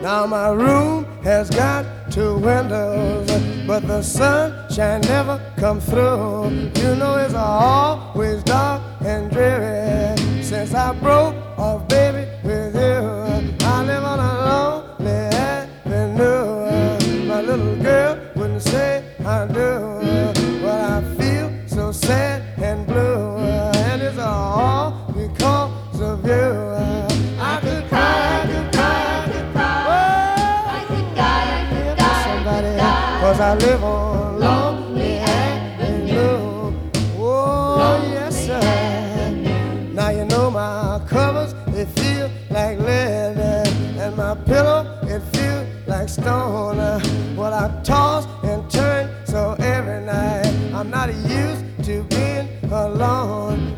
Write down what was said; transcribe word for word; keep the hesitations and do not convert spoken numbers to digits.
Now my room has got two windows, but the sunshine never come through. You know it's always dark and dreary since I broke off, baby, with you. I live on a lonely avenue. My little girl wouldn't say I do, but I feel so sad and blue, and it's all because of you. I could cry, I could cry, I could cry. I could die, I could die, somebody, cause I live on lonely avenue. Oh, yes, sir. Now you know my covers, they feel like lead, and my pillow, it feels like stone. Well, I toss and turn so every night I'm not used to being alone.